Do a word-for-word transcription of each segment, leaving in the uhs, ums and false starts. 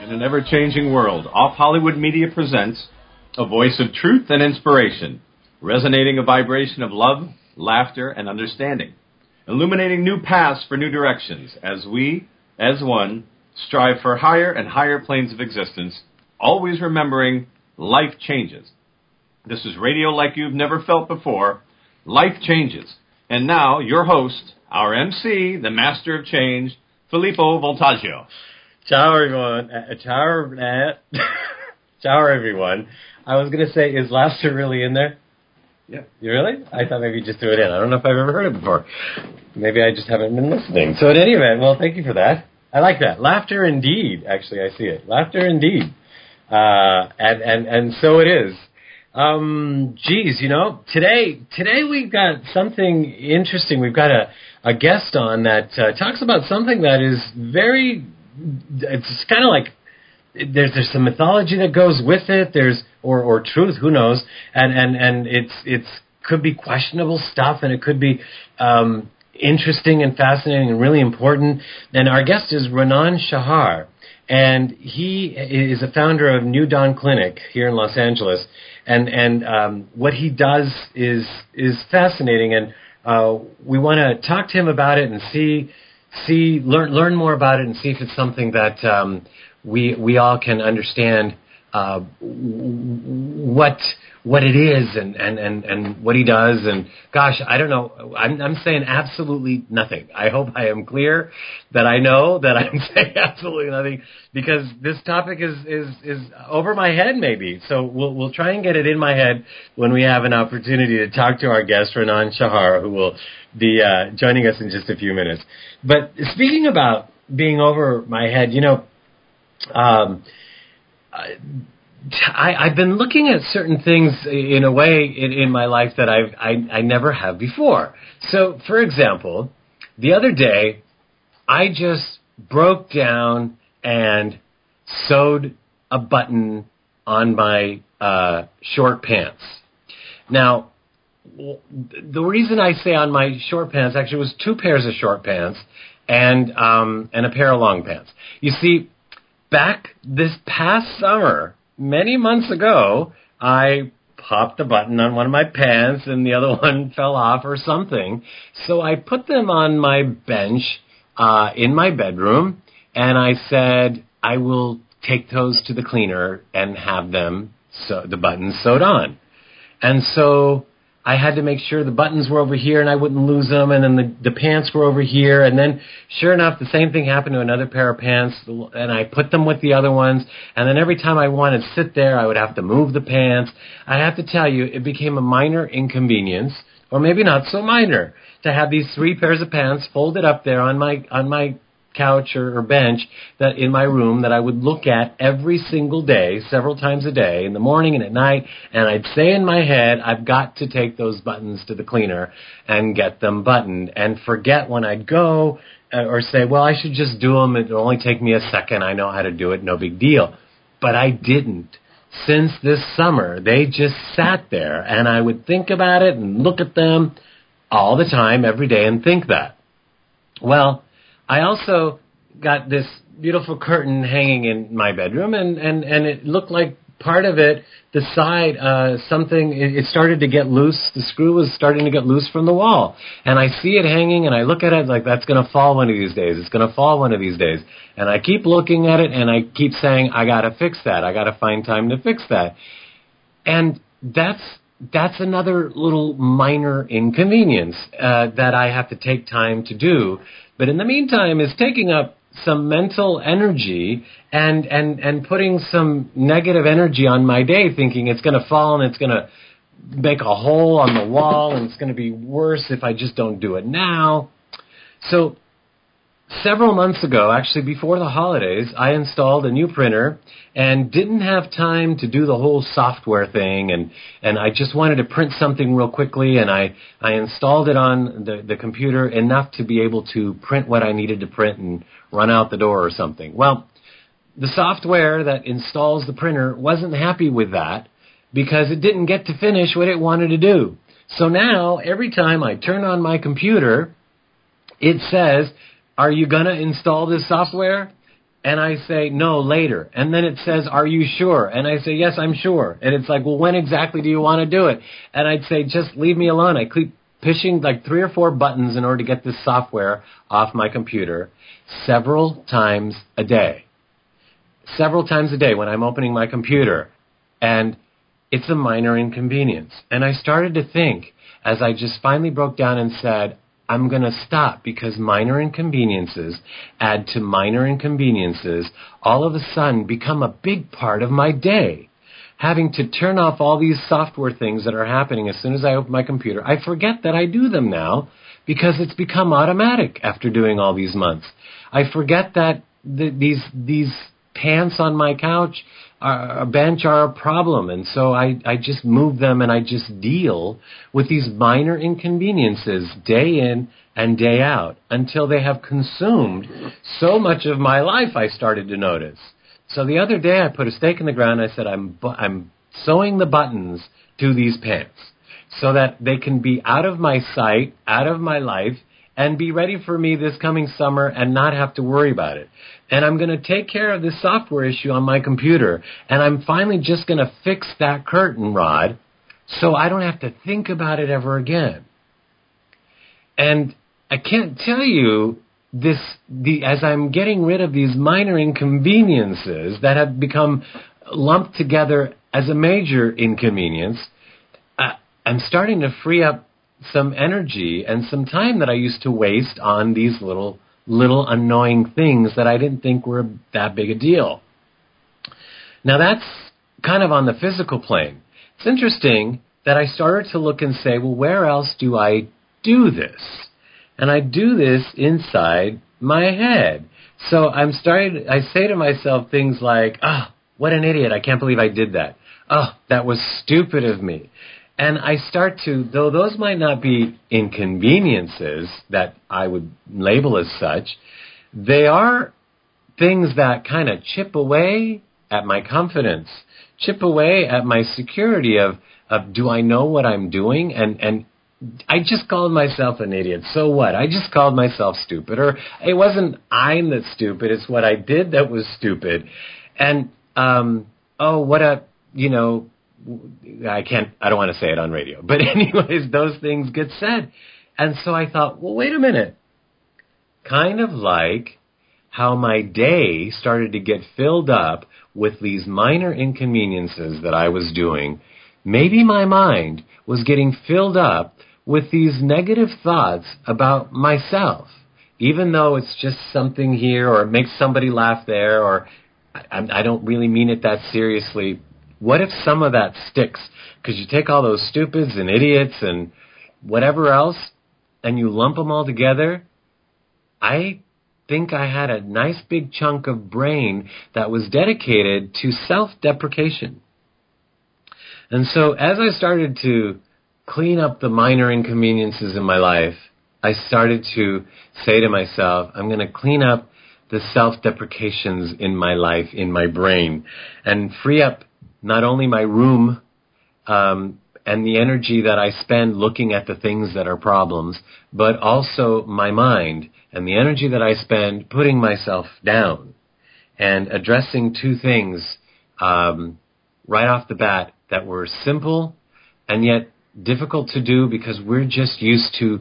In an ever-changing world, Off Hollywood Media presents a voice of truth and inspiration, resonating a vibration of love, laughter, and understanding, illuminating new paths for new directions as we, as one, strive for higher and higher planes of existence, always remembering life changes. This is radio like you've never felt before. Life changes. And now, your host, our M C, the master of change, Filippo Voltaggio. Ciao, everyone. Uh, ciao, uh, ciao, everyone. I was going to say, is laughter really in there? Yeah. You really? I thought maybe you just threw it in. I don't know if I've ever heard it before. Maybe I just haven't been listening. So at any event, well, thank you for that. I like that. Laughter indeed. Actually, I see it. Laughter indeed. Uh, and, and, and so it is. Um, geez, you know, today, today we've got something interesting. We've got a, a guest on that uh, talks about something that is very, it's kind of like, there's there's some mythology that goes with it. There's or or truth, who knows? And and and it's it's could be questionable stuff, and it could be um, interesting and fascinating and really important. And our guest is Renan Shahar, and he is a founder of New Dawn Clinic here in Los Angeles. And and um, what he does is is fascinating, and uh, we want to talk to him about it and see see learn learn more about it and see if it's something that um, we we all can understand uh, what what it is and, and, and, and what he does. And gosh, I don't know. I'm, I'm saying absolutely nothing. I hope I am clear that I know that I'm saying absolutely nothing, because this topic is, is, is over my head maybe. So we'll we'll try and get it in my head when we have an opportunity to talk to our guest, Renan Shahar, who will be uh, joining us in just a few minutes. But speaking about being over my head, you know, um, I, I've been looking at certain things in a way in, in my life that I've, I I never have before. So, for example, the other day, I just broke down and sewed a button on my uh, short pants. Now, the reason I say on my short pants actually was two pairs of short pants and um, and a pair of long pants. You see, back this past summer, many months ago, I popped a button on one of my pants and the other one fell off or something. So I put them on my bench uh, in my bedroom, and I said, I will take those to the cleaner and have them, so the buttons sewed on. And so I had to make sure the buttons were over here and I wouldn't lose them, and then the, the pants were over here. And then, sure enough, the same thing happened to another pair of pants, and I put them with the other ones. And then every time I wanted to sit there, I would have to move the pants. I have to tell you, it became a minor inconvenience, or maybe not so minor, to have these three pairs of pants folded up there on my on my couch or, or bench that in my room that I would look at every single day, several times a day, in the morning and at night, and I'd say in my head, I've got to take those buttons to the cleaner and get them buttoned, and forget when I'd go uh, or say, well, I should just do them. It'll only take me a second. I know how to do it. No big deal. But I didn't. Since this summer, they just sat there, and I would think about it and look at them all the time, every day, and think that. Well, I also got this beautiful curtain hanging in my bedroom, and, and, and it looked like part of it, the side, uh, something, it, it started to get loose. The screw was starting to get loose from the wall. And I see it hanging, and I look at it like, that's going to fall one of these days. It's going to fall one of these days. And I keep looking at it, and I keep saying, I got to fix that. I got to find time to fix that. And that's that's another little minor inconvenience uh, that I have to take time to do. But in the meantime, is taking up some mental energy and, and, and putting some negative energy on my day, thinking it's going to fall and it's going to make a hole on the wall and it's going to be worse if I just don't do it now. So several months ago, actually before the holidays, I installed a new printer and didn't have time to do the whole software thing, and, and I just wanted to print something real quickly, and I, I installed it on the, the computer enough to be able to print what I needed to print and run out the door or something. Well, the software that installs the printer wasn't happy with that because it didn't get to finish what it wanted to do. So now, every time I turn on my computer, it says, are you going to install this software? And I say, no, later. And then it says, are you sure? And I say, yes, I'm sure. And it's like, well, when exactly do you want to do it? And I'd say, just leave me alone. I keep pushing like three or four buttons in order to get this software off my computer several times a day. Several times a day when I'm opening my computer. And it's a minor inconvenience. And I started to think, as I just finally broke down and said, I'm going to stop, because minor inconveniences add to minor inconveniences all of a sudden become a big part of my day. Having to turn off all these software things that are happening as soon as I open my computer, I forget that I do them now because it's become automatic after doing all these months. I forget that the, these these pants on my couch, are, a bench are a problem, and so I, I just move them and I just deal with these minor inconveniences day in and day out until they have consumed so much of my life, I started to notice. So the other day I put a stake in the ground. I said, I'm I'm sewing the buttons to these pants so that they can be out of my sight, out of my life, and be ready for me this coming summer and not have to worry about it. And I'm going to take care of this software issue on my computer, and I'm finally just going to fix that curtain rod so I don't have to think about it ever again. And I can't tell you this, the as I'm getting rid of these minor inconveniences that have become lumped together as a major inconvenience, uh, I'm starting to free up some energy and some time that I used to waste on these little little annoying things that I didn't think were that big a deal. Now that's kind of on the physical plane. It's interesting that I started to look and say, well, where else do I do this? And I do this inside my head. So I'm starting, I say to myself things like, oh, what an idiot. I can't believe I did that. Oh, that was stupid of me. And I start to, though those might not be inconveniences that I would label as such, they are things that kind of chip away at my confidence, chip away at my security of, of do I know what I'm doing? And, and I just called myself an idiot. So what? I just called myself stupid. Or it wasn't I'm that's stupid. It's what I did that was stupid. And, um, oh, what a, you know, I can't, I don't want to say it on radio. But anyways, those things get said. And so I thought, well, wait a minute. Kind of like how my day started to get filled up with these minor inconveniences that I was doing. Maybe my mind was getting filled up with these negative thoughts about myself, even though it's just something here or it makes somebody laugh there, or I, I don't really mean it that seriously. What if some of that sticks? Because you take all those stupids and idiots and whatever else and you lump them all together. I think I had a nice big chunk of brain that was dedicated to self-deprecation. And so as I started to clean up the minor inconveniences in my life, I started to say to myself, I'm going to clean up the self-deprecations in my life, in my brain, and free up not only my room um, and the energy that I spend looking at the things that are problems, but also my mind and the energy that I spend putting myself down and addressing two things um, right off the bat that were simple and yet difficult to do because we're just used to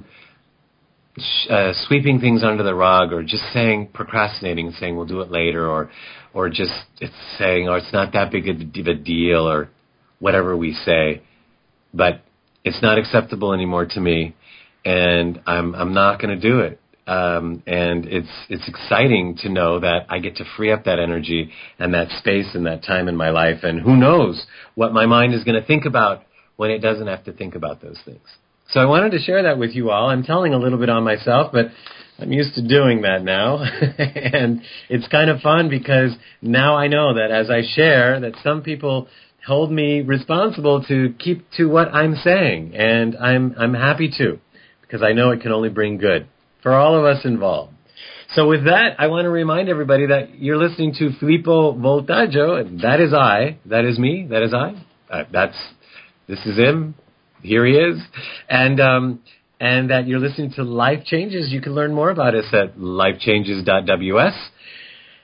uh, sweeping things under the rug, or just saying, procrastinating and saying we'll do it later, or or just it's saying, oh, it's not that big of a deal, or whatever we say. But it's not acceptable anymore to me, and I'm I'm not going to do it. Um, and it's it's exciting to know that I get to free up that energy and that space and that time in my life. And who knows what my mind is going to think about when it doesn't have to think about those things. So I wanted to share that with you all. I'm telling a little bit on myself, but I'm used to doing that now. And it's kind of fun because now I know that as I share, that some people hold me responsible to keep to what I'm saying. And I'm I'm happy to, because I know it can only bring good for all of us involved. So with that, I want to remind everybody that you're listening to Filippo Voltaggio, and that is I, that is me, that is I. Uh, that's, this is him, here he is, and um, and that you're listening to Life Changes. You can learn more about us at life changes dot w s.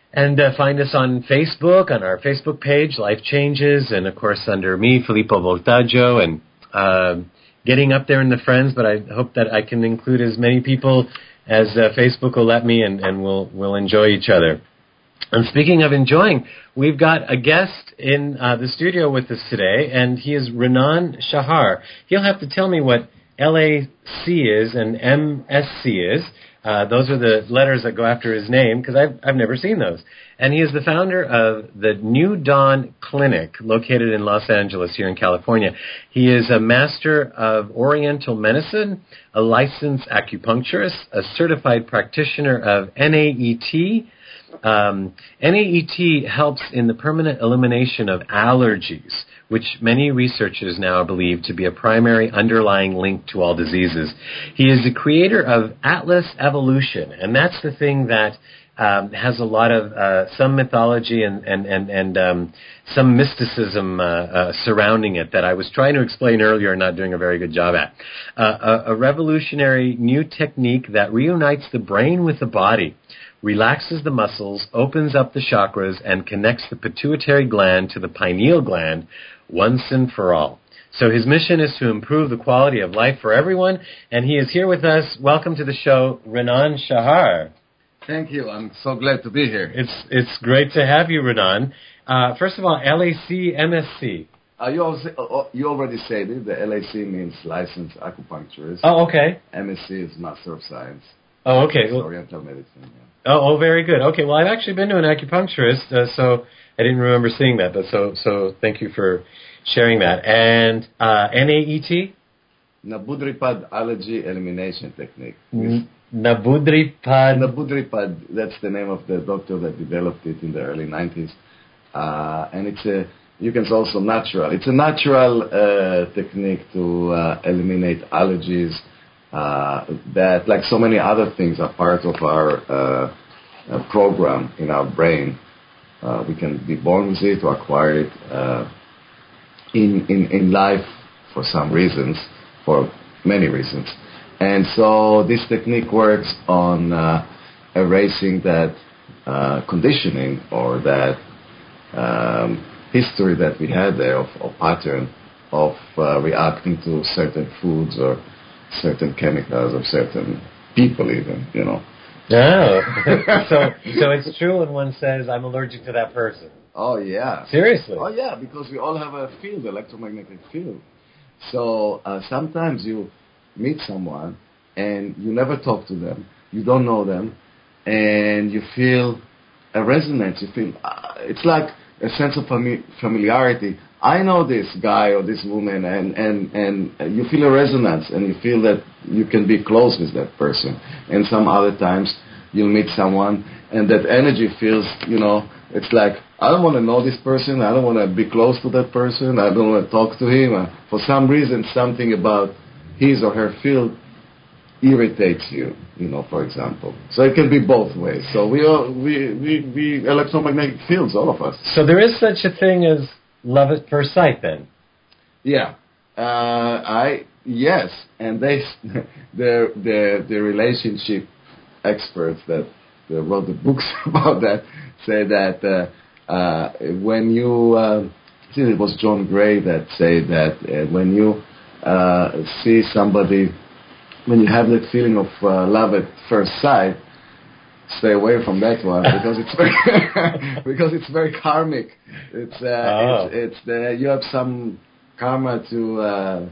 And uh, find us on Facebook, on our Facebook page, Life Changes, and, of course, under me, Filippo Voltaggio, and uh, getting up there in the friends, but I hope that I can include as many people as uh, Facebook will let me, and, and we'll, we'll enjoy each other. And speaking of enjoying, we've got a guest in uh, the studio with us today, and he is Renan Shahar. He'll have to tell me what L A C is and M S C is. Uh, those are the letters that go after his name, because I've, I've never seen those. And he is the founder of the New Dawn Clinic, located in Los Angeles here in California. He is a master of Oriental medicine, a licensed acupuncturist, a certified practitioner of N A E T. Um, N A E T helps in the permanent elimination of allergies, which many researchers now believe to be a primary underlying link to all diseases. He is the creator of Atlas Evolution, and that's the thing that um, has a lot of uh, some mythology and and and, and um, some mysticism uh, uh, surrounding it that I was trying to explain earlier and not doing a very good job at. Uh, a, a revolutionary new technique that reunites the brain with the body, relaxes the muscles, opens up the chakras, and connects the pituitary gland to the pineal gland once and for all. So his mission is to improve the quality of life for everyone, and he is here with us. Welcome to the show, Renan Shahar. Thank you. I'm so glad to be here. It's it's great to have you, Renan. Uh, first of all, L A C, M S C. Uh, you, also, uh, you already said it. The L A C means licensed acupuncturist. Oh, okay. M S C is Master of Science. Oh, okay. It's Oriental medicine, yeah. Oh, oh, very good. Okay, well, I've actually been to an acupuncturist, uh, so I didn't remember seeing that, but so so thank you for sharing that. And uh, N A E T? Nabudripad Allergy Elimination Technique. N- Nabudripad? Nabudripad, that's the name of the doctor that developed it in the early nineties. Uh, and it's a, you can say also natural. It's a natural uh, technique to uh, eliminate allergies, Uh, that, like so many other things, are part of our uh, uh, program in our brain. Uh, we can be born with it or acquire it uh, in, in, in life for some reasons, for many reasons. And so this technique works on uh, erasing that uh, conditioning or that um, history that we had there, of, of pattern of uh, reacting to certain foods or certain chemicals of certain people even, you know. Oh. so so it's true when one says, I'm allergic to that person. Oh, yeah. Seriously? Oh, yeah, because we all have a field, electromagnetic field. So uh, sometimes you meet someone and you never talk to them, you don't know them, and you feel a resonance. You feel, uh, it's like a sense of fami- familiarity. I know this guy or this woman, and, and, and you feel a resonance, and you feel that you can be close with that person. And some other times you'll meet someone, and that energy feels, you know, it's like, I don't want to know this person, I don't want to be close to that person, I don't want to talk to him. Uh, for some reason, something about his or her field irritates you, you know, for example. So it can be both ways. So we are, we, we, we electromagnetic fields, all of us. So there is such a thing as love at first sight, then? Yeah. Uh, I, yes. And they, the, the, the relationship experts that uh, wrote the books about that say that uh, uh, when you, uh, I think it was John Gray that said that uh, when you uh, see somebody, when you have that feeling of uh, love at first sight, stay away from that one because it's very because it's very karmic. It's uh, oh. it's, it's the, you have some karma to uh,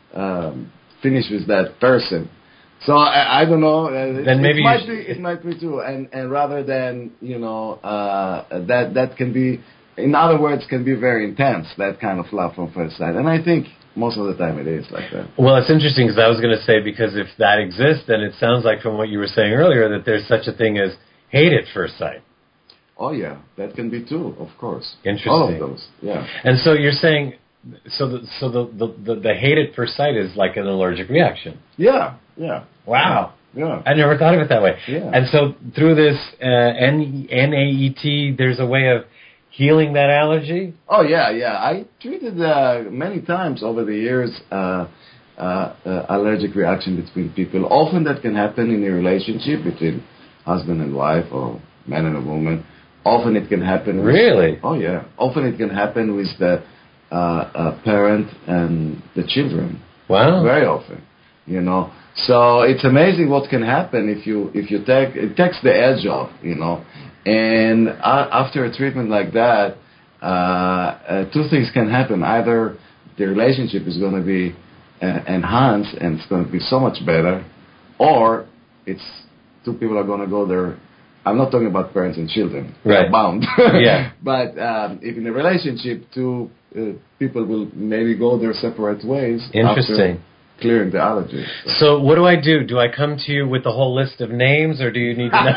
um, finish with that person. So I, I don't know. Uh, then it, maybe it might should... be it might be true. And and rather than you know uh, that that can be, in other words, can be very intense. That kind of love from first sight. And I think most of the time it is like that. Well, it's interesting because I was going to say, because if that exists, then it sounds like from what you were saying earlier that there's such a thing as hate at first sight. Oh, yeah. That can be too, of course. Interesting. All of those, yeah. And so you're saying, so the, so the, the, the, the hate at first sight is like an allergic reaction. Yeah, yeah. Wow. Yeah. I never thought of it that way. Yeah. And so through this uh, N A E T, there's a way of healing that allergy? Oh, yeah, yeah. I treated uh, many times over the years uh, uh, uh, allergic reaction between people. Often that can happen in a relationship between husband and wife or man and a woman Often it can happen. With, Really? Oh yeah. Often it can happen with the uh, uh, parent and the children. Wow. Very often, you know. So it's amazing what can happen if you if you take it takes the edge off, you know. And uh, after a treatment like that, uh, uh, two things can happen. Either the relationship is going to be uh, enhanced and it's going to be so much better, or it's two people are going to go there. I'm not talking about parents and children. Right. They're bound. Yeah. But um, if in a relationship, two uh, people will maybe go their separate ways. Interesting. After clearing the allergies. So. So what do I do? Do I come to you with the whole list of names, or do you need to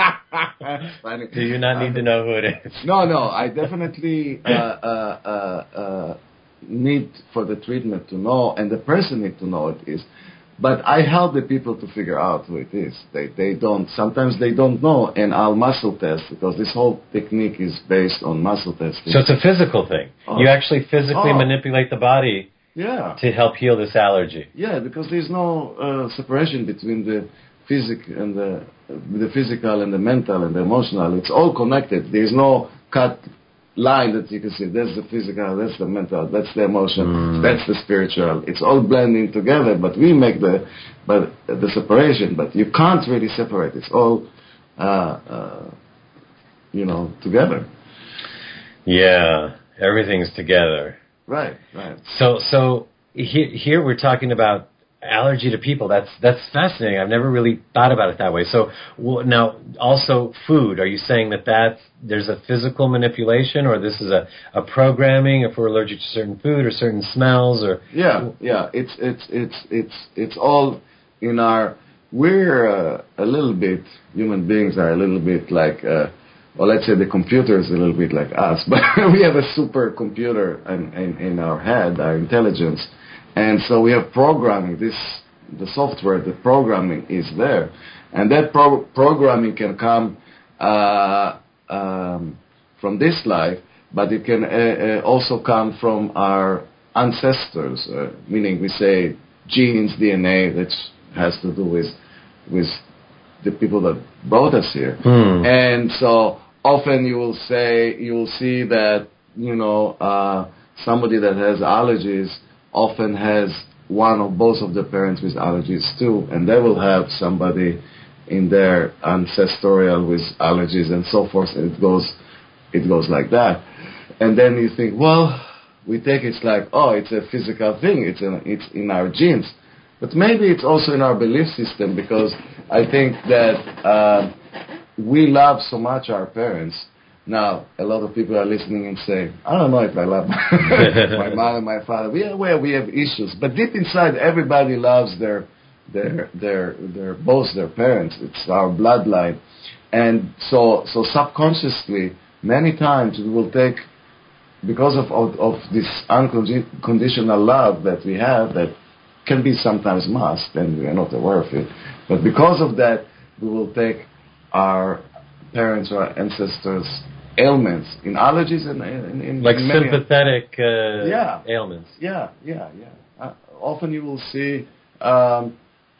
know? Do you not need to know who it is? No, no. I definitely uh, uh, uh, uh, need for the treatment to know, and the person need to know it is. But I help the people to figure out who it is. They they don't. Sometimes they don't know, and I'll muscle test because this whole technique is based on muscle testing. So it's a physical thing. Oh. You actually physically Oh. manipulate the body Yeah. to help heal this allergy. Yeah, because there's no uh, separation between the physic and the the physical and the mental and the emotional. It's all connected. There's no cut line that you can see. That's the physical, that's the mental, that's the emotion, Mm. that's the spiritual. It's all blending together, but we make the but the separation. But you can't really separate. It's all uh, uh, you know together. Yeah, everything's together. Right, right. So, so he, here we're talking about allergy to people. That's that's fascinating. I've never really thought about it that way. So w- now, also food. Are you saying that that's, there's a physical manipulation, or this is a, a programming if we're allergic to certain food or certain smells, or Yeah, yeah. It's it's it's it's it's all in our. We're uh, a little bit. Human beings are a little bit like. Uh, well, let's say the computer is a little bit like us, but we have a supercomputer in, in, in our head, our intelligence, and so we have programming. This the software, the programming is there, and that pro- programming can come uh, um, from this life, but it can uh, uh, also come from our ancestors. Uh, meaning, we say genes, D N A, that has to do with with the people that brought us here. Hmm. And so often you will say, you will see that, you know, uh, somebody that has allergies often has one or both of the parents with allergies too, and they will have somebody in their ancestral with allergies and so forth, and it goes, it goes like that. And then you think, well, we take it's like, oh, it's a physical thing, it's in, it's in our genes. But maybe it's also in our belief system, because I think that uh, we love so much our parents. Now, a lot of people are listening and say, I don't know if I love my mother and my father. We are aware we have issues. But deep inside, everybody loves their, their, their, their, both their parents. It's our bloodline. And so, so subconsciously, many times we will take, because of, of, of this unconditional love that we have, that can be sometimes masked, and we are not aware of it. But because of that, we will take our parents or our ancestors' ailments in allergies and in, in like in many sympathetic uh, Yeah. ailments. Yeah, yeah, yeah. Uh, often you will see um,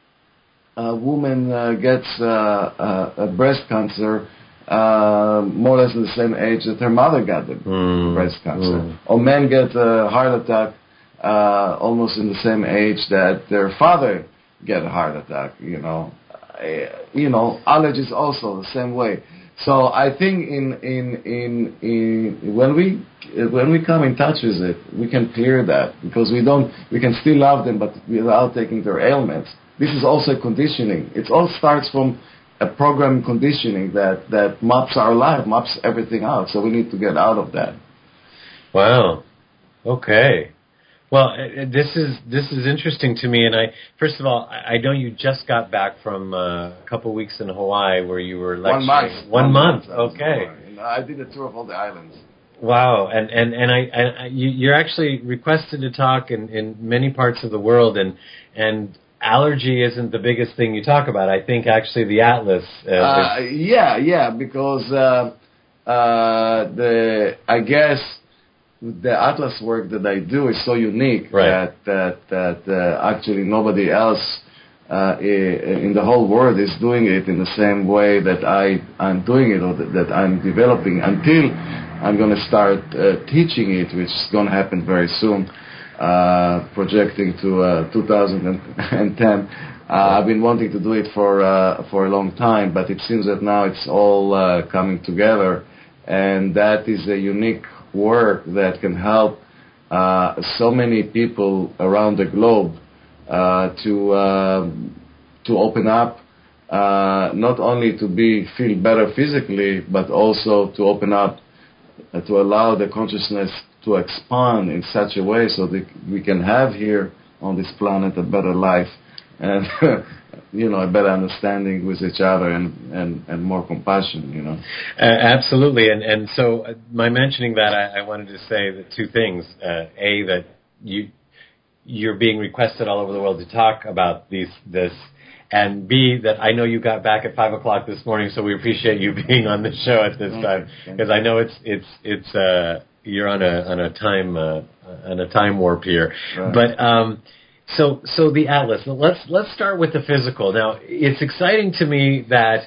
a woman uh, gets uh, uh, a breast cancer uh, more or less at the same age that her mother got the Mm. breast cancer. Mm. Or men get a heart attack uh, almost in the same age that their father get a heart attack, you know. Uh, you know, allergies also the same way. So I think in in in, in when we when we come in touch with it, we can clear that, because we don't we can still love them, but without taking their ailments. This is also conditioning. It all starts from a program conditioning that that maps our life, maps everything out. So we need to get out of that. Wow. Okay. Well, uh, this is this is interesting to me, and I first of all, I I know you just got back from uh, a couple weeks in Hawaii where you were lecturing. One month. One, One month. month I was Okay. there. And I did a tour of all the islands. Wow. And and and I, and I you, you're actually requested to talk in, in many parts of the world, and and allergy isn't the biggest thing you talk about. I think actually the atlas. Uh, Uh, is, yeah, yeah, because uh, uh, the I guess. The Atlas work that I do is so unique Right. that that that uh, actually nobody else uh, in the whole world is doing it in the same way that I, I'm doing it or that, that I'm developing until I'm going to start uh, teaching it, which is going to happen very soon, uh, projecting to uh, two thousand ten. Uh, I've been wanting to do it for uh, for a long time, but it seems that now it's all uh, coming together, and that is a unique work that can help uh, so many people around the globe uh, to uh, to open up, uh, not only to be feel better physically, but also to open up, uh, to allow the consciousness to expand in such a way so that we can have here on this planet a better life and you know, a better understanding with each other and, and, and more compassion, you know. Uh, absolutely. And, and so uh, by mentioning that, I, I wanted to say that two things. Uh, A, that you, you're being requested all over the world to talk about these, this, and B, that I know you got back at five o'clock this morning, so we appreciate you being on the show at this Thank time, because I know it's, it's, it's, uh, you're on a, on a time, uh, on a time warp here. Right. But, um, So, so the Atlas. Let's let's start with the physical. Now, it's exciting to me that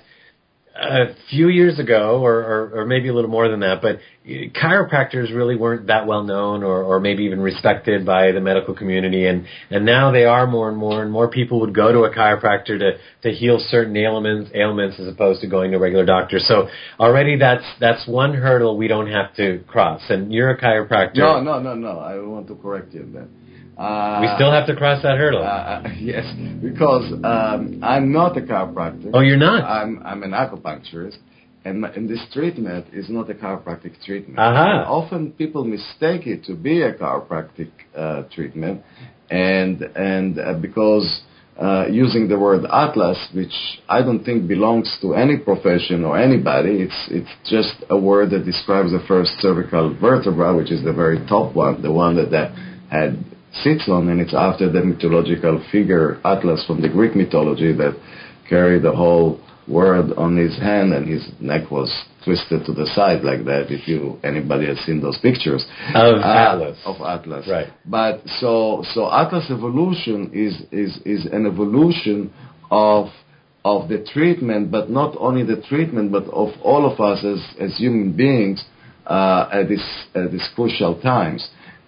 a few years ago, or, or, or maybe a little more than that, but chiropractors really weren't that well known, or, or maybe even respected by the medical community, and, and now they are more and more, and more people would go to a chiropractor to, to heal certain ailments, ailments as opposed to going to a regular doctor. So already that's that's one hurdle we don't have to cross. And you're a chiropractor. No, no, no, no. I want to correct you on that. Uh, we still have to cross that hurdle. Uh, yes, because um, I'm not a chiropractor. Oh, you're not? I'm I'm an acupuncturist, and, and this treatment is not a chiropractic treatment. Uh-huh. Often people mistake it to be a chiropractic uh, treatment, and and uh, because uh, using the word Atlas, which I don't think belongs to any profession or anybody, it's it's just a word that describes the first cervical vertebra, which is the very top one, the one that that had sits on, and it's after the mythological figure Atlas from the Greek mythology that carried the whole world on his hand, and his neck was twisted to the side like that. If you anybody has seen those pictures of uh, Atlas, of Atlas, right? But so so Atlas evolution is is is an evolution of of the treatment, but not only the treatment, but of all of us as as human beings uh, at this at these crucial times,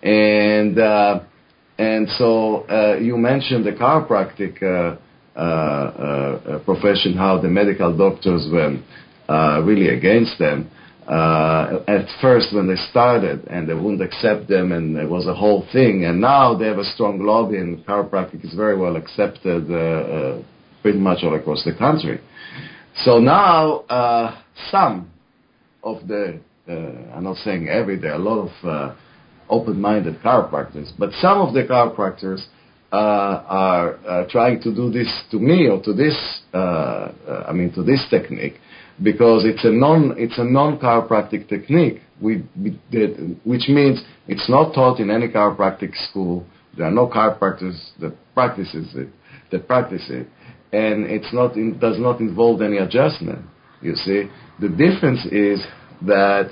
and. Uh, And so uh, you mentioned the chiropractic uh, uh, uh, profession, how the medical doctors were uh, really against them. Uh, at first when they started, and they wouldn't accept them, and it was a whole thing. And now they have a strong lobby, and chiropractic is very well accepted uh, uh, pretty much all across the country. So now uh, some of the, uh, I'm not saying every, there are a lot of uh, open-minded chiropractors, but some of the chiropractors uh, are uh, trying to do this to me or to this, uh, uh, I mean, to this technique, because it's a non, it's a non-chiropractic technique, we, we did, which means it's not taught in any chiropractic school. There are no chiropractors that practices it, that practice it, and it's not, in, does not involve any adjustment. You see, the difference is that.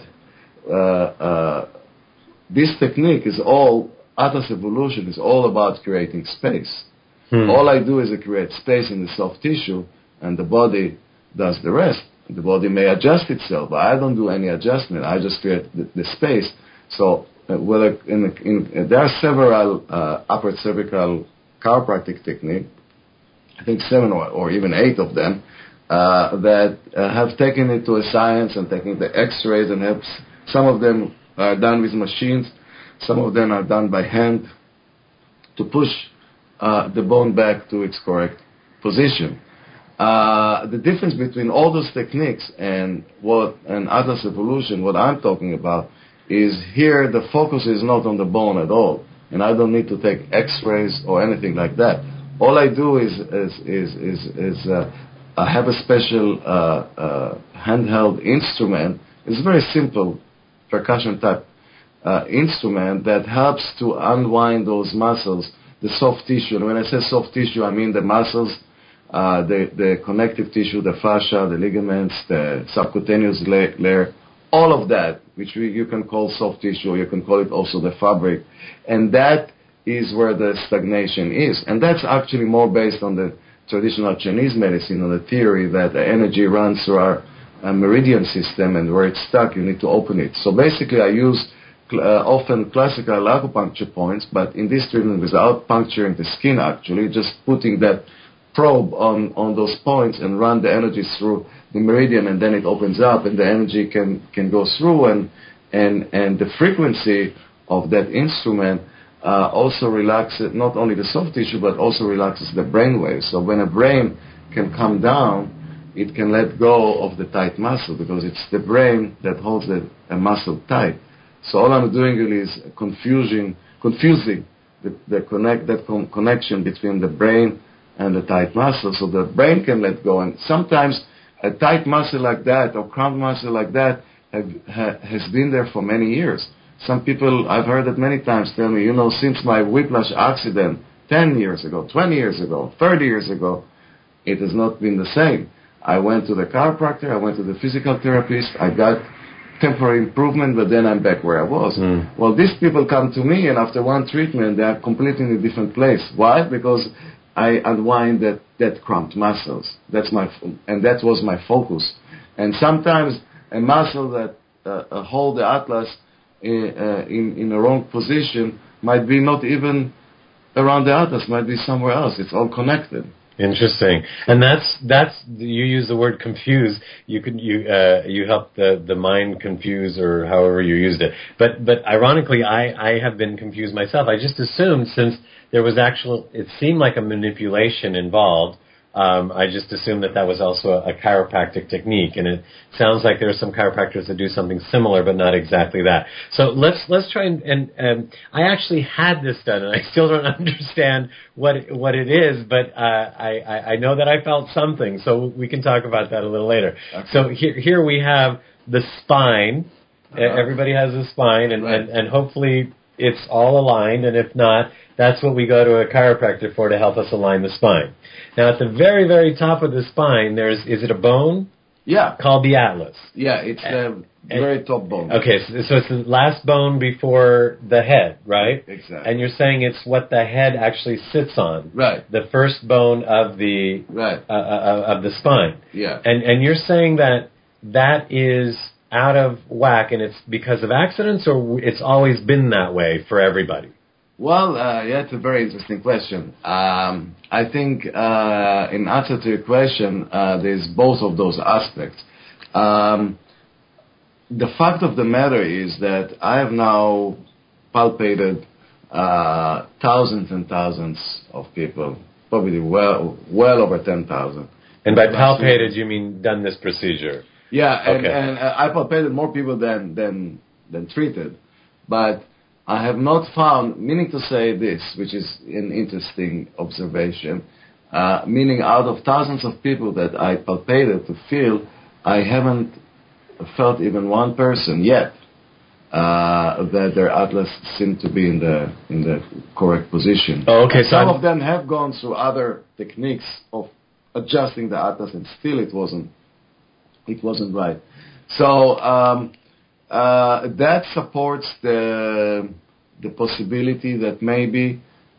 Uh, uh, This technique is all, Atlas evolution is all about creating space. Hmm. All I do is I create space in the soft tissue, and the body does the rest. The body may adjust itself, but I don't do any adjustment. I just create the, the space. So uh, whether in, in, uh, there are several uh, upper cervical chiropractic techniques, I think seven or, or even eight of them, uh, that uh, have taken it to a science and taken the x-rays, and have, some of them are done with machines. Some of them are done by hand to push uh, the bone back to its correct position. Uh, the difference between all those techniques and what and Atlas evolution, what I'm talking about, is here the focus is not on the bone at all, and I don't need to take X-rays or anything like that. All I do is is is is, is uh, I have a special uh, uh, handheld instrument. It's very simple. Percussion type uh, instrument that helps to unwind those muscles, the soft tissue. And when I say soft tissue, I mean the muscles, uh, the, the connective tissue, the fascia, the ligaments, the subcutaneous la- layer, all of that, which we, you can call soft tissue, or you can call it also the fabric. And that is where the stagnation is. And that's actually more based on the traditional Chinese medicine on the theory that the energy runs through our uh, meridian system, and where it's stuck, you need to open it. So basically, I use uh, often classical acupuncture points, but in this treatment, without puncturing the skin, actually, just putting that probe on, on those points and run the energy through the meridian, and then it opens up, and the energy can, can go through, and, and, and the frequency of that instrument uh, also relaxes not only the soft tissue, but also relaxes the brain waves. So when a brain can come down, it can let go of the tight muscle, because it's the brain that holds the a muscle tight. So all I'm doing really is confusing, confusing the, the connect, that con- connection between the brain and the tight muscle, so the brain can let go. And sometimes a tight muscle like that, or cramped muscle like that, have, ha, has been there for many years. Some people, I've heard it many times, tell me, you know, since my whiplash accident ten years ago, twenty years ago, thirty years ago, it has not been the same. I went to the chiropractor, I went to the physical therapist, I got temporary improvement, but then I'm back where I was. Mm. Well, these people come to me, and after one treatment, they are completely in a different place. Why? Because I unwind that, that cramped muscles. That's my, and that was my focus. And sometimes a muscle that uh, hold the atlas in, uh, in, in a wrong position might be not even around the atlas, might be somewhere else. It's all connected. Interesting, and that's that's you use the word confuse. You could you uh, you help the, the mind confuse, or however you used it. But but ironically, I, I have been confused myself. I just assumed, since there was actual, it seemed like a manipulation involved. Um, I just assumed that that was also a, a chiropractic technique, and it sounds like there are some chiropractors that do something similar, but not exactly that. So let's let's try and, and um, I actually had this done, and I still don't understand what it, what it is, but uh, I, I know that I felt something. So we can talk about that a little later. Okay. So here here we have the spine. Uh-huh. Everybody has a spine, and, right. and, and hopefully it's all aligned, and if not, that's what we go to a chiropractor for, to help us align the spine. Now, at the very, very top of the spine, there's, is it a bone? Yeah. Called the atlas. Yeah, it's the very top bone. Okay, so, so it's the last bone before the head, right? Exactly. And you're saying it's what the head actually sits on. Right. The first bone of the right. uh, uh, of the spine. Yeah. And and you're saying that that is out of whack, and it's because of accidents, or it's always been that way for everybody? Well, uh, yeah, it's a very interesting question. Um, I think uh, in answer to your question, uh, there's both of those aspects. Um, the fact of the matter is that I have now palpated uh, thousands and thousands of people, probably well well over ten thousand. And by palpated, you mean done this procedure? Yeah, and, okay. and uh, I palpated more people than, than, than treated, but I have not found, meaning to say this, which is an interesting observation, uh, meaning out of thousands of people that I palpated to feel, I haven't felt even one person yet uh, that their atlas seemed to be in the in the correct position. Oh, okay. So some I'm... of them have gone through other techniques of adjusting the atlas, and still it wasn't it wasn't right. So. Um, Uh, that supports the the possibility that maybe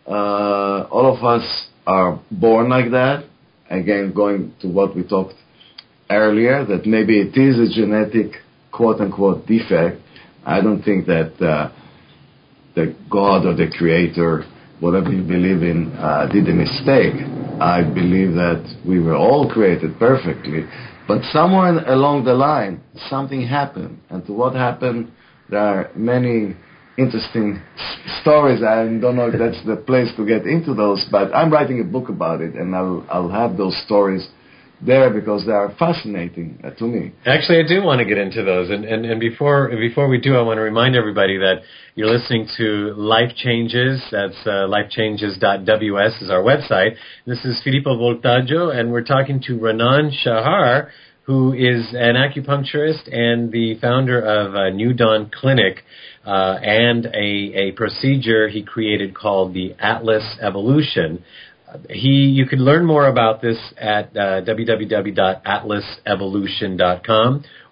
uh, all of us are born like that. Again, going to what we talked earlier, that maybe it is a genetic quote-unquote defect. I don't think that uh, the God or the Creator, whatever you believe in, uh, did a mistake. I believe that we were all created perfectly. But somewhere along the line, something happened. And to what happened, there are many interesting s- stories. I don't know if that's the place to get into those, but I'm writing a book about it, and I'll, I'll have those stories there because they are fascinating uh, to me. Actually, I do want to get into those. And, and, and before before we do, I want to remind everybody that you're listening to Life Changes. That's uh, life changes dot w s is our website. This is Filippo Voltaggio, and we're talking to Raanan Shahar, who is an acupuncturist and the founder of uh, New Dawn Clinic, uh, and a, a procedure he created called the Atlas Evolution. He, you can learn more about this at uh, w w w dot atlas evolution dot com,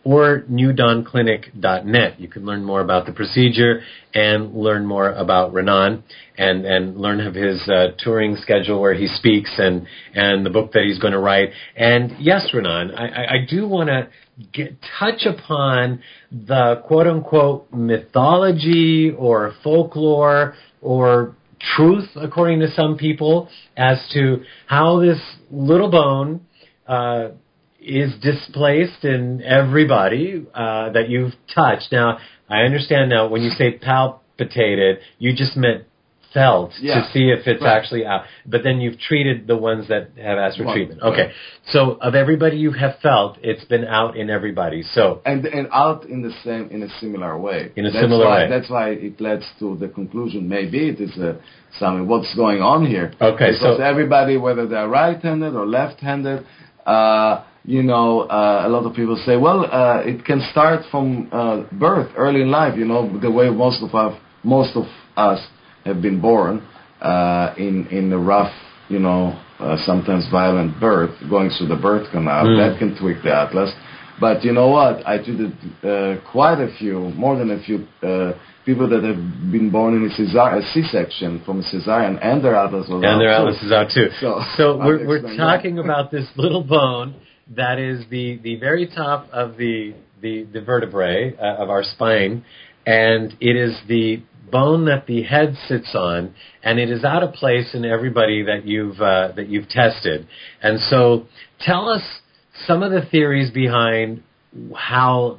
or new dawn clinic dot net. You can learn more about the procedure and learn more about Renan and, and learn of his uh, touring schedule where he speaks and, and the book that he's going to write. And yes, Renan, I, I, I do want to get touch upon the quote-unquote mythology or folklore or truth, according to some people, as to how this little bone uh, is displaced in everybody uh, that you've touched. Now, I understand now when you say palpitated, you just meant felt yeah. to see if it's right. actually out. But then you've treated the ones that have asked for Well, treatment. Okay. right. So of everybody you have felt, it's been out in everybody. So and and out in the same in a similar way. In a that's similar why, way. That's why it leads to the conclusion. Maybe it is a, something. What's going on here? Okay. Because so everybody, whether they're right-handed or left-handed, uh, you know, uh, a lot of people say, well, uh, it can start from uh, birth, early in life. You know, the way most of us, most of us have been born. Uh, in in a rough, you know, uh, sometimes violent birth, going through the birth canal, mm. that can tweak the atlas. But you know what? I treated uh, quite a few, more than a few uh, people that have been born in a, cesar- a C-section from a cesarean, and their atlas was and out their too. atlas is out too. So, so we're we're that. talking about this little bone that is the, the very top of the the, the vertebrae uh, of our spine, and it is the bone that the head sits on, and it is out of place in everybody that you've uh, that you've tested. And so, tell us some of the theories behind how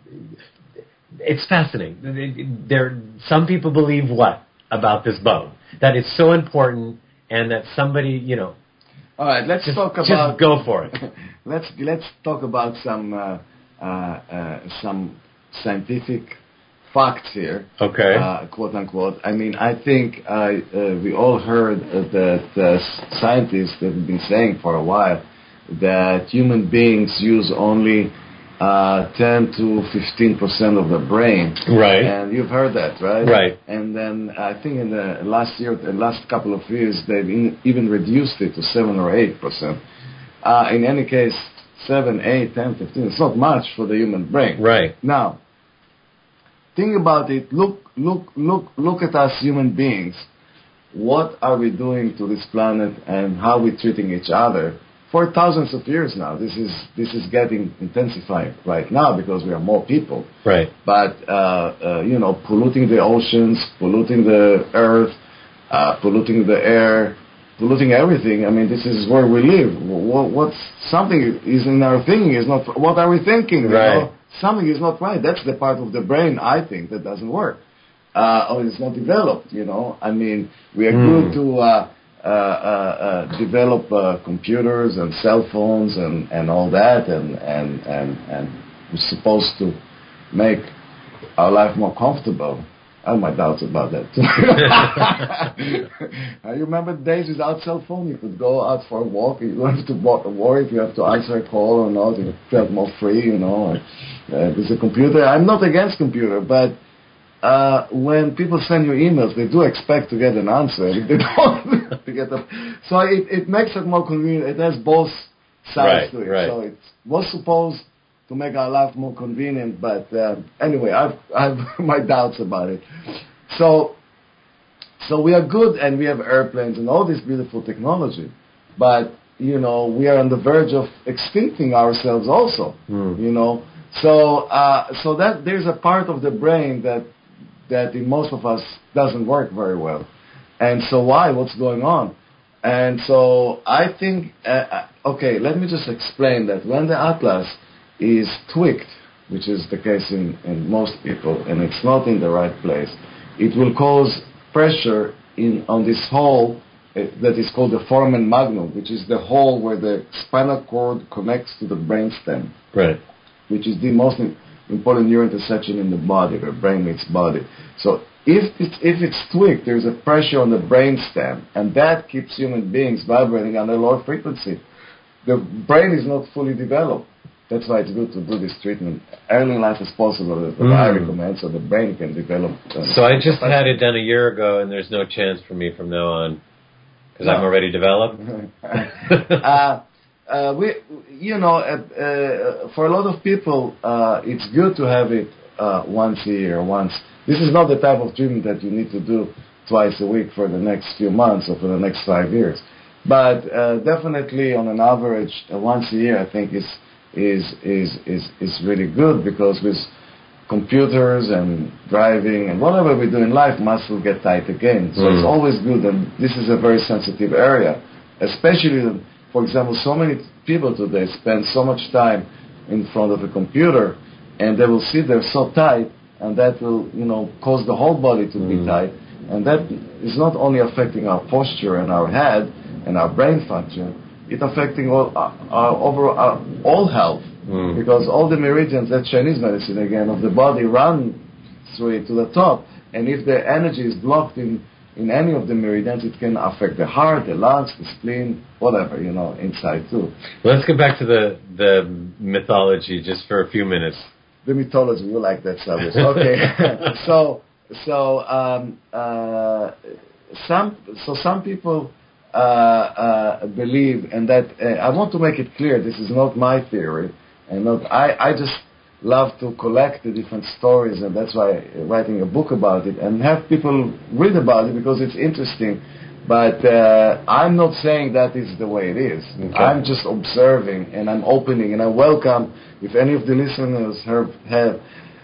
it's fascinating. There, some people believe what about this bone, that it's so important, and that somebody, you know. All right, let's just, talk about. Just go for it. let's let's talk about some uh, uh, uh, some scientific facts here, okay, uh, quote unquote. I mean, I think uh, uh, we all heard uh, that uh, scientists have been saying for a while that human beings use only uh, ten to fifteen percent of the brain. Right. And you've heard that, right? Right. And then I think in the last year, the last couple of years, they've in, even reduced it to seven or eight percent. Uh, in any case, seven, eight, ten, fifteen. It's not much for the human brain. Right. Now. Think about it. Look, look, look, look at us human beings. What are we doing to this planet, and how we're treating each other for thousands of years now? This is this is getting intensified right now because we are more people. Right. But uh, uh, you know, polluting the oceans, polluting the earth, uh, polluting the air, polluting everything. I mean, this is where we live. What, what's something is in our thinking is not. What are we thinking? Right. You know? Something is not right. That's the part of the brain, I think, that doesn't work. Uh, or it's not developed, you know. I mean, we are mm. good to uh, uh, uh, uh, develop uh, computers and cell phones and, and all that, and, and, and, and we're supposed to make our life more comfortable. I have my doubts about that, too. uh, you remember the days without cell phone? You could go out for a walk. You don't have to worry if you have to answer a call or not. You felt more free, you know. Uh, there's a computer. I'm not against computer, but uh, when people send you emails, they do expect to get an answer. If they don't, to get a, so it, it makes it more convenient. It has both sides right, to it. Right. So it was supposed to make our life more convenient, but uh, anyway, I've, I've my doubts about it. So, so we are good, and we have airplanes and all this beautiful technology, but you know we are on the verge of extincting ourselves also. Mm. You know, so uh, so that there's a part of the brain that that in most of us doesn't work very well, and so why? What's going on? And so I think uh, okay, let me just explain that when the atlas is tweaked, which is the case in, in most people, and it's not in the right place, it will cause pressure in on this hole uh, that is called the foramen magnum, which is the hole where the spinal cord connects to the brainstem, right? Which is the most important neural intersection in the body, where brain meets body. So if it's, if it's tweaked, there's a pressure on the brainstem, and that keeps human beings vibrating on a lower frequency. The brain is not fully developed. That's why it's good to do this treatment early in life as possible, as mm. I recommend, so the brain can develop. Uh, so I just had it done a year ago, and there's no chance for me from now on, because no. I'm already developed? uh, uh, we, you know, uh, uh, for a lot of people, uh, it's good to have it uh, once a year, once. This is not the type of treatment that you need to do twice a week for the next few months or for the next five years. But uh, definitely, on an average, uh, once a year, I think is is is is is really good, because with computers and driving and whatever we do in life, muscle get tight again. So mm. it's always good, and this is a very sensitive area, especially, for example, so many people today spend so much time in front of a computer, and they will see they're so tight, and that will, you know, cause the whole body to mm. be tight, and that is not only affecting our posture and our head and our brain function, it's affecting all our, our overall our, all health. Mm. Because all the meridians, that's Chinese medicine again, of the body run through it to the top. And if the energy is blocked in, in any of the meridians, it can affect the heart, the lungs, the spleen, whatever, you know, inside too. Let's get back to the, the mythology just for a few minutes. The mythology, you like that subject. Okay. so so um, uh, some so some people uh, uh, believe, and that uh, I want to make it clear, this is not my theory. And not, I, I just love to collect the different stories, and that's why I'm writing a book about it, and have people read about it because it's interesting. But uh, I'm not saying that is the way it is. Okay. I'm just observing, and I'm opening, and I welcome if any of the listeners have have,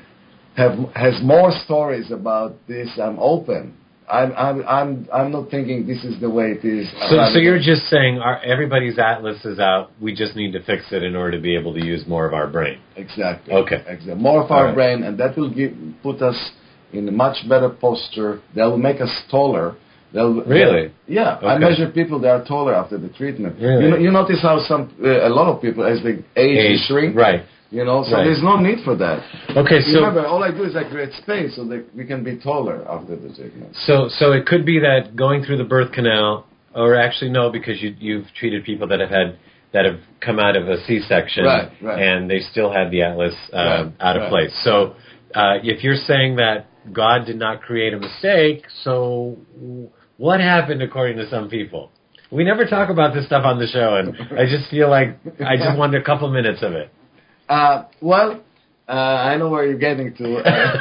have has more stories about this. I'm open. I'm I'm I'm I'm not thinking this is the way it is. So, so you're just saying our, everybody's atlas is out. We just need to fix it in order to be able to use more of our brain. Exactly. Okay. Exactly. More of our right. brain, and that will give, put us in a much better posture. That will make us taller. They'll, really? They'll, yeah. Okay. I measure people that are taller after the treatment. Really? You know, you notice how some uh, a lot of people, as they age, age. they shrink. Right. You know, so right. there's no need for that. Okay, so remember, all I do is I create space so that we can be taller after the treatment. So, so it could be that going through the birth canal, or actually no, because you, you've treated people that have had that have come out of a C-section, right, right. and they still had the atlas uh, right, out of right. place. So, uh, if you're saying that God did not create a mistake, so what happened according to some people? We never talk about this stuff on the show, and I just feel like I just wanted a couple minutes of it. Uh, well, uh, I know where you're getting to.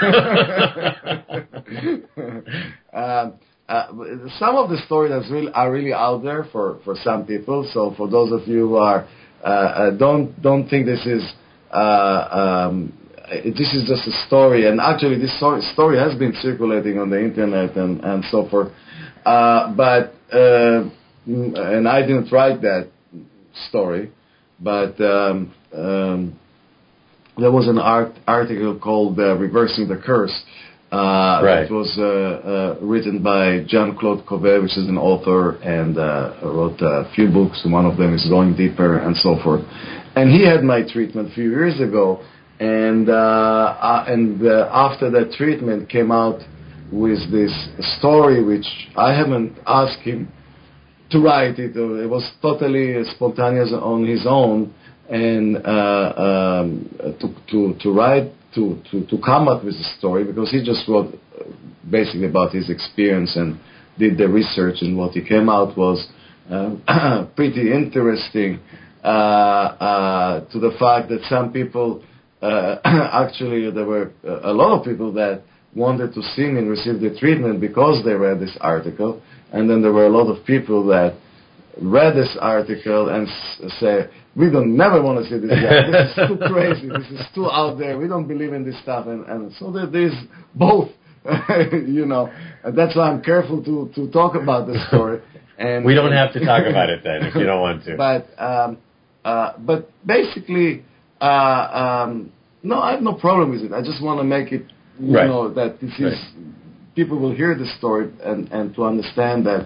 uh, uh, some of the stories are really, are really out there for, for some people. So for those of you who are, uh, uh, don't don't think this is uh, um, this is just a story. And actually, this story, story has been circulating on the internet and, and so forth. Uh, but uh, and I didn't write that story, but. Um, um, There was an art, article called uh, Reversing the Curse uh, right. that was uh, uh, written by Jean-Claude Cauvet, which is an author, and uh, wrote a few books. One of them is Going Deeper and so forth. And he had my treatment a few years ago, and uh, uh, and uh, after that treatment came out with this story, which I haven't asked him to write it. It was totally spontaneous on his own. And uh, um, to, to to write to, to, to come up with a story, because he just wrote basically about his experience and did the research, and what he came out was uh, pretty interesting uh, uh, to the fact that some people uh, actually there were a lot of people that wanted to see me and receive the treatment because they read this article, and then there were a lot of people that read this article and s- say, we don't never want to see this guy. This is too crazy. This is too out there. We don't believe in this stuff. And, and so there, there's both, you know. And that's why I'm careful to, to talk about the story. And we don't have to talk about it then if you don't want to. But um, uh, but basically, uh, um, no, I have no problem with it. I just want to make it, you right. know, that this is right. people will hear the story and, and to understand that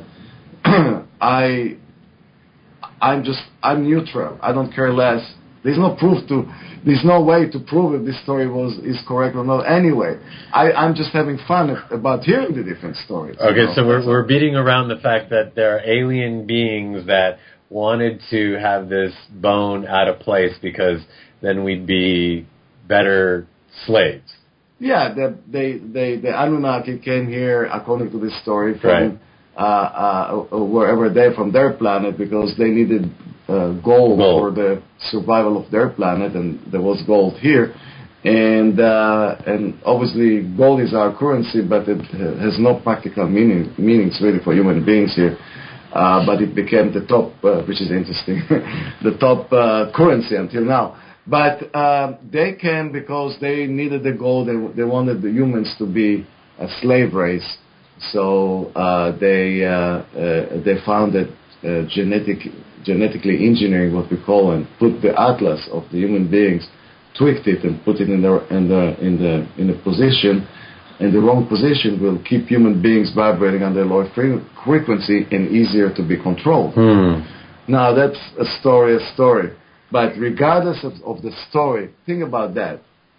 I. I'm just, I'm neutral. I don't care less. There's no proof to, there's no way to prove if this story was is correct or not. Anyway, I, I'm just having fun about hearing the different stories. Okay, you know? so we're we're beating around the fact that there are alien beings that wanted to have this bone out of place because then we'd be better slaves. Yeah, the, they, they, the Anunnaki came here, according to this story, from... Right. Uh, uh, wherever they're from their planet, because they needed uh, gold, gold for the survival of their planet, and there was gold here. And uh, and obviously gold is our currency, but it has no practical meaning meanings really for human beings here. Uh, but it became the top, uh, which is interesting, the top uh, currency until now. But uh, they came because they needed the gold. They, they wanted the humans to be a slave race. So uh, they uh, uh, they founded uh, genetic genetically engineering, what we call, and put the atlas of the human beings, tweaked it and put it in the in the in the in a position, and the wrong position will keep human beings vibrating on their low frequency and easier to be controlled. Hmm. Now that's a story, a story. But regardless of, of the story, think about that.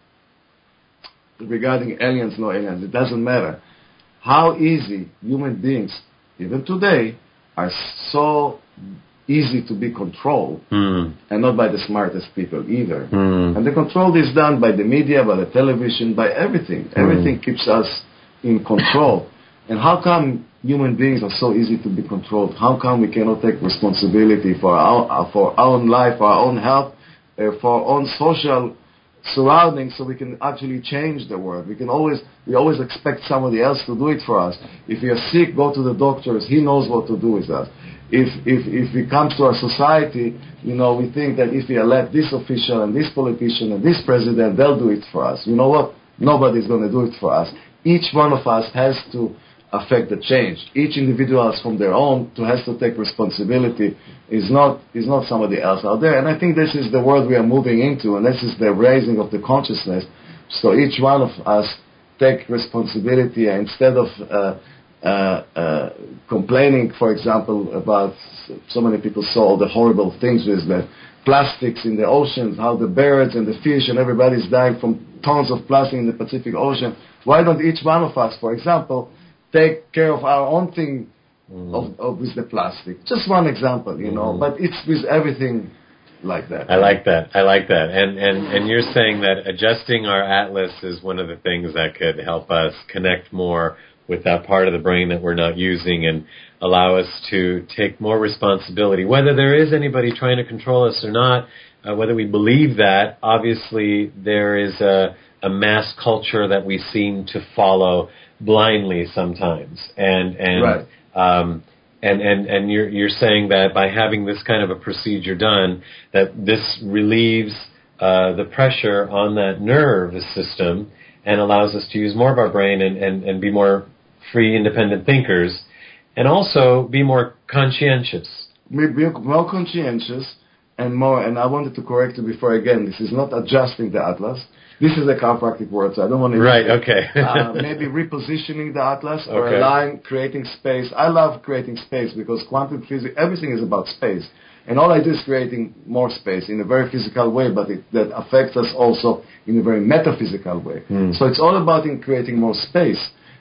Regarding aliens, no aliens, it doesn't matter. How easy human beings, even today, are so easy to be controlled, mm. and not by the smartest people either. Mm. And the control is done by the media, by the television, by everything. Mm. Everything keeps us in control. And how come human beings are so easy to be controlled? How come we cannot take responsibility for our for our own life, for our own health, uh, for our own social surroundings, so we can actually change the world? We can always we always expect somebody else to do it for us. If we are sick, go to the doctors. He knows what to do with us. If if if it comes to our society, you know, we think that if we elect this official and this politician and this president, they'll do it for us. You know what? Nobody's going to do it for us. Each one of us has to affect the change. Each individual is from their own to has to take responsibility. Is not is not somebody else out there. And I think this is the world we are moving into, and this is the raising of the consciousness. So each one of us take responsibility, and instead of uh, uh, uh, complaining, for example, about so many people saw all the horrible things with the plastics in the oceans, how the birds and the fish and everybody's dying from tons of plastic in the Pacific Ocean. Why don't each one of us, for example, take care of our own thing mm. of, of with the plastic? Just one example, you know, mm. but it's with everything like that. I like that. I like that. And, and, and you're saying that adjusting our atlas is one of the things that could help us connect more with that part of the brain that we're not using and allow us to take more responsibility. Whether there is anybody trying to control us or not, uh, whether we believe that, obviously there is a, a mass culture that we seem to follow blindly sometimes. And and right. um, and, and, and you're you're saying that by having this kind of a procedure done, that this relieves uh, the pressure on that nervous system and allows us to use more of our brain and, and, and be more free, independent thinkers, and also be more conscientious. Be more conscientious and more, and I wanted to correct you before again, this is not adjusting the atlas. This is a chiropractic word, so I don't want to... Right, okay. uh, maybe repositioning the atlas or okay. allowing, creating space. I love creating space because quantum physics, everything is about space. And all I do is creating more space in a very physical way, but it, that affects us also in a very metaphysical way. Mm. So it's all about in creating more space.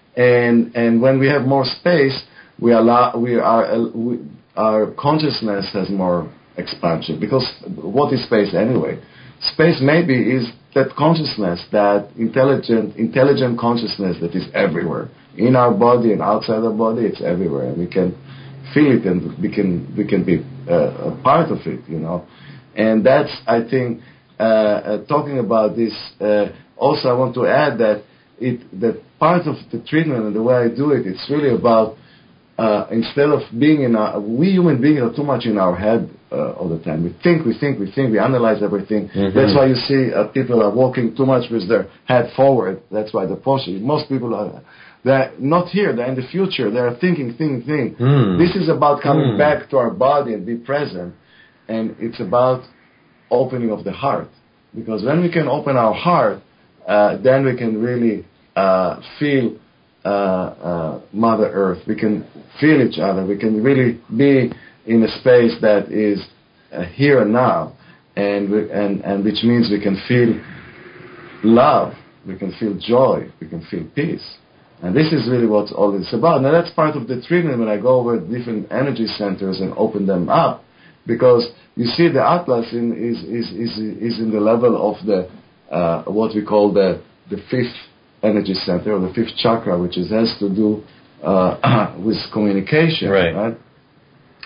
And and when we have more space, we allow we are we, our consciousness has more expansion. Because what is space anyway? Space maybe is that consciousness, that intelligent intelligent consciousness that is everywhere in our body and outside our body. It's everywhere, and we can feel it, and we can we can be uh, a part of it, you know. And that's, I think, uh, uh, talking about this. Uh, also, I want to add that it that part of the treatment and the way I do it, it's really about uh, instead of being in our, we human beings are too much in our head uh, all the time. We think, we think, we think, we analyze everything. Mm-hmm. That's why you see uh, people are walking too much with their head forward. That's why the posture. Most people are. They're not here. They're in the future. They're thinking, thinking, thinking. Mm. This is about coming mm. back to our body and be present. And it's about opening of the heart. Because when we can open our heart, uh, then we can really uh, feel uh, uh, Mother Earth. We can feel each other. We can really be in a space that is uh, here and now. And, we, and, and which means we can feel love. We can feel joy. We can feel peace. And this is really what all this is about. Now that's part of the treatment when I go over different energy centers and open them up, because you see the Atlas in, is, is, is, is in the level of the uh, what we call the, the fifth energy center, or the fifth chakra, which is, has to do uh, with communication. Right. right?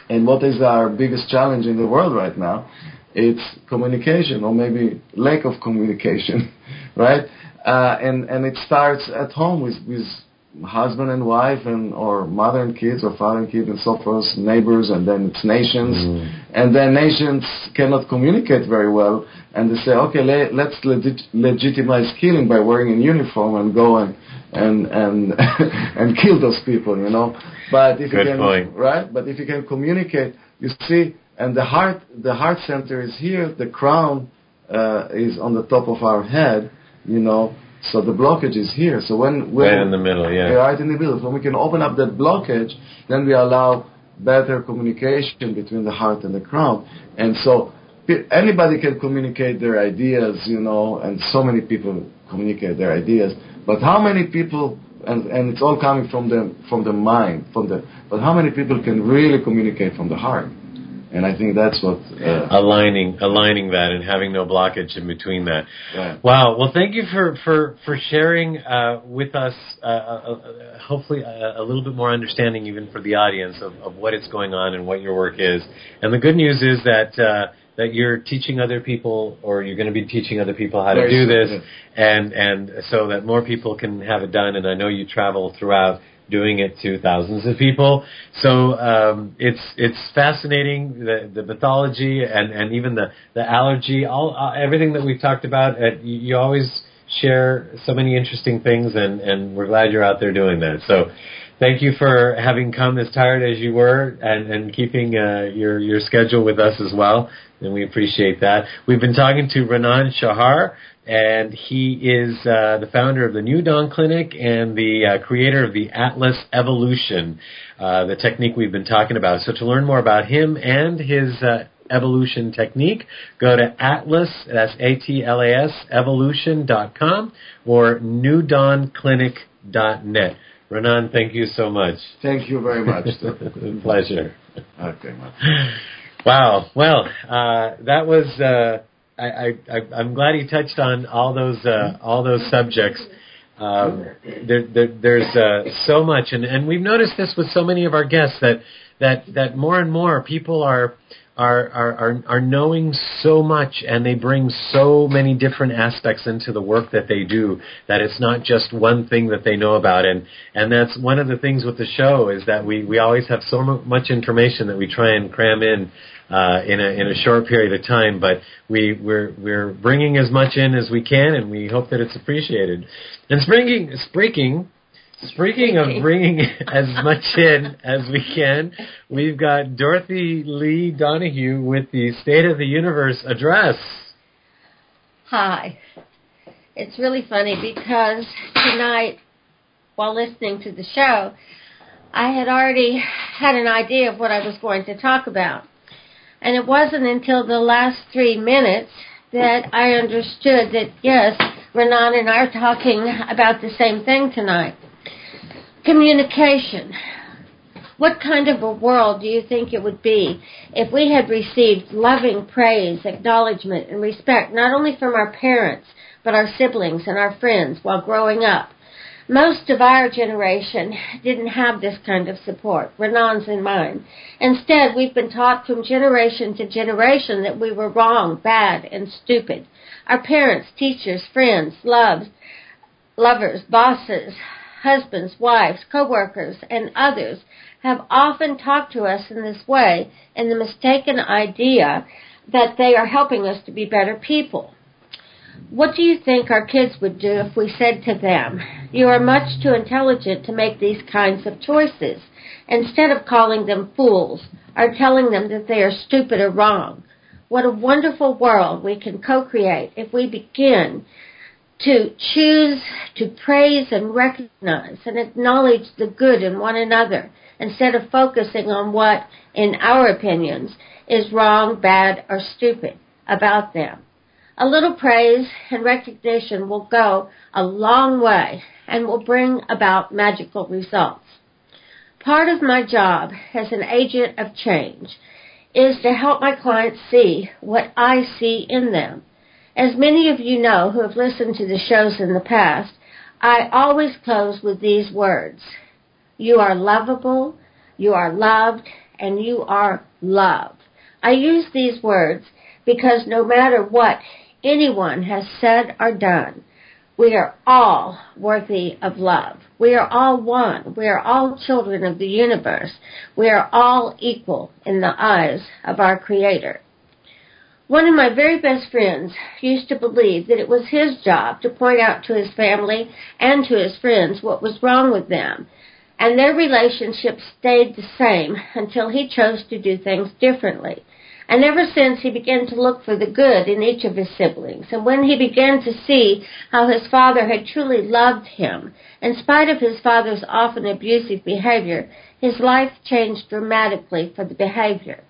And what is our biggest challenge in the world right now? It's communication, or maybe lack of communication, right? Uh, and, and it starts at home with, with husband and wife, and or mother and kids, or father and kids, and so forth, neighbors, and then it's nations. Mm. And then nations cannot communicate very well, and they say, okay, le- let's legit- legitimize killing by wearing a uniform and go and and and, and kill those people, you know. But if Good you can, point. right? But if you can communicate, you see, and the heart, the heart center is here. The crown uh, is on the top of our head, you know. So the blockage is here. So when when right in the middle, yeah, right in the middle. So when we can open up that blockage, then we allow better communication between the heart and the crown. And so anybody can communicate their ideas, you know, and so many people communicate their ideas. But how many people, and, and it's all coming from the from the mind, from the. But how many people can really communicate from the heart? And I think that's what uh, aligning aligning that and having no blockage in between that. Right. Wow. Well, thank you for for for sharing uh, with us. Uh, uh, hopefully, a, a little bit more understanding, even for the audience, of, of what is going on and what your work is. And the good news is that uh, that you're teaching other people, or you're going to be teaching other people how to Very do soon, this, yeah. and and so that more people can have it done. And I know you travel throughout, doing it to thousands of people. So um, it's it's fascinating, the, the mythology and, and even the, the allergy, all uh, everything that we've talked about. Uh, you, you always share so many interesting things, and, and we're glad you're out there doing that. So thank you for having come, as tired as you were, and, and keeping uh, your, your schedule with us as well, and we appreciate that. We've been talking to Raanan Shahar, and he is uh, the founder of the New Dawn Clinic and the uh, creator of the Atlas Evolution, uh, the technique we've been talking about. So to learn more about him and his uh, evolution technique, go to Atlas, that's A T L A S, evolution dot com, or new dawn clinic dot net. Raanan, thank you so much. Thank you very much. Pleasure. Okay, man. Wow. Well, uh, that was... Uh, I, I, I'm glad he touched on all those uh, all those subjects. Um, there, there, there's uh, so much, and, and we've noticed this with so many of our guests, that that, that more and more people are, are are are are knowing so much, and they bring so many different aspects into the work that they do, that it's not just one thing that they know about. And and that's one of the things with the show, is that we, we always have so much information that we try and cram in Uh, in a in a short period of time, but we we're we're bringing as much in as we can, and we hope that it's appreciated. And speaking speaking speaking of bringing as much in as we can, we've got Dorothy Lee Donahue with the State of the Universe address. Hi. It's really funny because tonight, while listening to the show, I had already had an idea of what I was going to talk about. And it wasn't until the last three minutes that I understood that, yes, Raanan and I are talking about the same thing tonight. Communication. What kind of a world do you think it would be if we had received loving praise, acknowledgement, and respect, not only from our parents, but our siblings and our friends while growing up? Most of our generation didn't have this kind of support, Raanan's and mine. Instead, we've been taught from generation to generation that we were wrong, bad, and stupid. Our parents, teachers, friends, loves, lovers, bosses, husbands, wives, co-workers, and others have often talked to us in this way, in the mistaken idea that they are helping us to be better people. What do you think our kids would do if we said to them, "You are much too intelligent to make these kinds of choices," instead of calling them fools or telling them that they are stupid or wrong? What a wonderful world we can co-create if we begin to choose to praise and recognize and acknowledge the good in one another, instead of focusing on what, in our opinions, is wrong, bad, or stupid about them. A little praise and recognition will go a long way and will bring about magical results. Part of my job as an agent of change is to help my clients see what I see in them. As many of you know who have listened to the shows in the past, I always close with these words: you are lovable, you are loved, and you are love. I use these words because no matter what anyone has said or done, we are all worthy of love. We are all one. We are all children of the universe. We are all equal in the eyes of our Creator. One of my very best friends used to believe that it was his job to point out to his family and to his friends what was wrong with them, and their relationship stayed the same until he chose to do things differently. And ever since, he began to look for the good in each of his siblings. And when he began to see how his father had truly loved him, in spite of his father's often abusive behavior, his life changed dramatically for the behavior,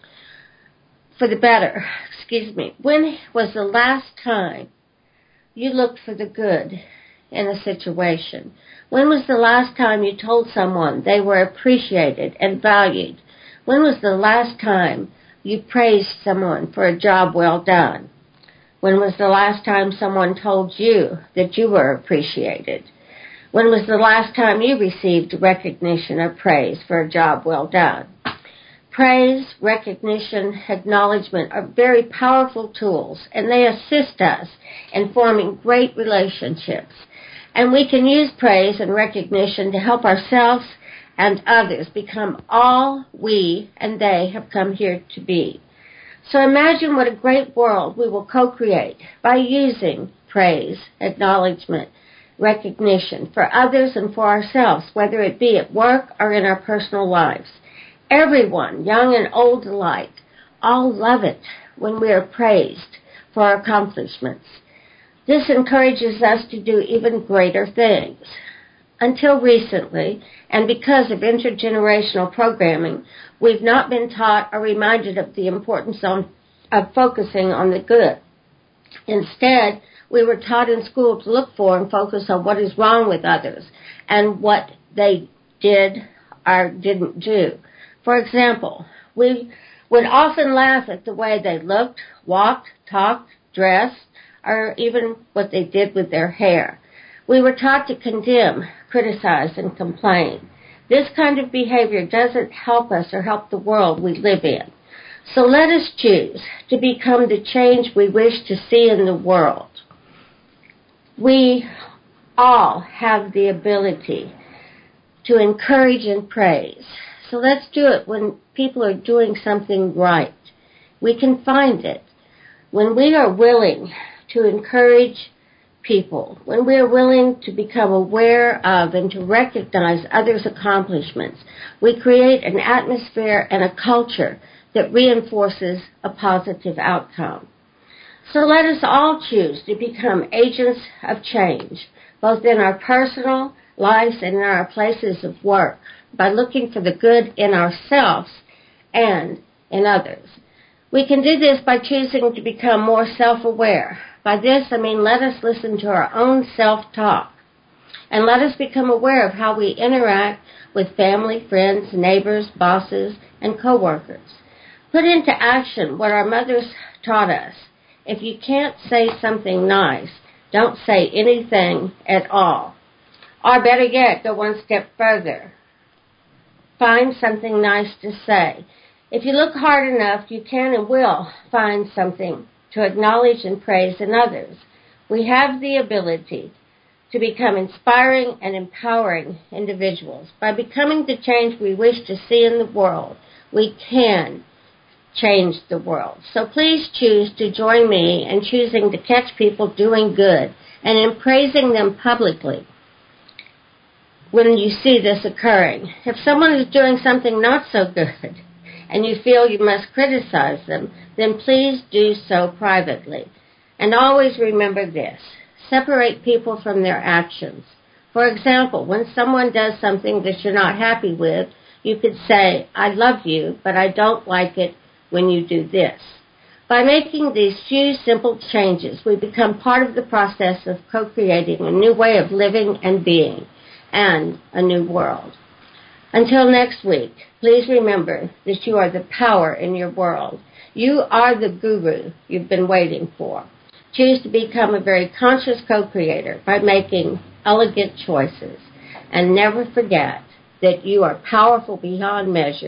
for the better. Excuse me. When was the last time you looked for the good in a situation? When was the last time you told someone they were appreciated and valued? When was the last time you praised someone for a job well done? When was the last time someone told you that you were appreciated? When was the last time you received recognition or praise for a job well done? Praise, recognition, acknowledgement are very powerful tools, and they assist us in forming great relationships. And we can use praise and recognition to help ourselves and others become all we and they have come here to be. So imagine what a great world we will co-create by using praise, acknowledgement, recognition for others and for ourselves, whether it be at work or in our personal lives. Everyone, young and old alike, all love it when we are praised for our accomplishments. This encourages us to do even greater things. Until recently, and because of intergenerational programming, we've not been taught or reminded of the importance on, of focusing on the good. Instead, we were taught in school to look for and focus on what is wrong with others and what they did or didn't do. For example, we would often laugh at the way they looked, walked, talked, dressed, or even what they did with their hair. We were taught to condemn, criticize, and complain. This kind of behavior doesn't help us or help the world we live in. So let us choose to become the change we wish to see in the world. We all have the ability to encourage and praise. So let's do it when people are doing something right. We can find it. When we are willing to encourage people, when we are willing to become aware of and to recognize others' accomplishments, we create an atmosphere and a culture that reinforces a positive outcome. So let us all choose to become agents of change, both in our personal lives and in our places of work, by looking for the good in ourselves and in others. We can do this by choosing to become more self-aware. By this, I mean let us listen to our own self-talk, and let us become aware of how we interact with family, friends, neighbors, bosses, and coworkers. Put into action what our mothers taught us. If you can't say something nice, don't say anything at all. Or better yet, go one step further. Find something nice to say. If you look hard enough, you can and will find something to acknowledge and praise in others. We have the ability to become inspiring and empowering individuals. By becoming the change we wish to see in the world, we can change the world. So please choose to join me in choosing to catch people doing good and in praising them publicly when you see this occurring. If someone is doing something not so good and you feel you must criticize them, then please do so privately. And always remember this: separate people from their actions. For example, when someone does something that you're not happy with, you could say, "I love you, but I don't like it when you do this." By making these few simple changes, we become part of the process of co-creating a new way of living and being, and a new world. Until next week, please remember that you are the power in your world. You are the guru you've been waiting for. Choose to become a very conscious co-creator by making elegant choices. And never forget that you are powerful beyond measure,